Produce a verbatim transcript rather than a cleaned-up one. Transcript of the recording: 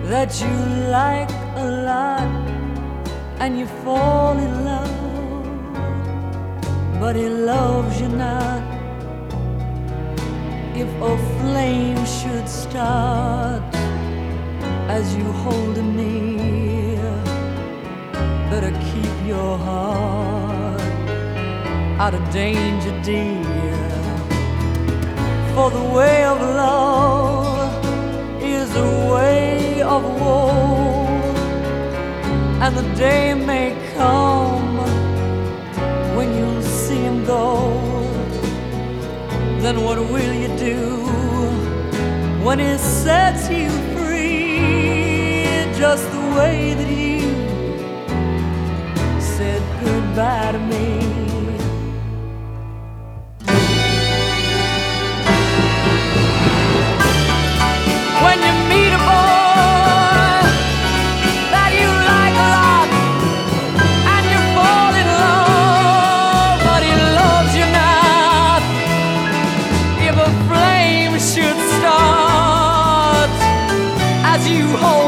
that you like a lot and you fall in love, but he loves you not. If a flame should start as you hold him near, better keep your heart out of danger, dear. For the way of love is a way of woe, and the day may come when you'll see him go. Then what will you do when he sets you free, just the way that you said goodbye to me? When you meet a boy that you like a lot and you fall in love, but he loves you not. If a flame should start as you hold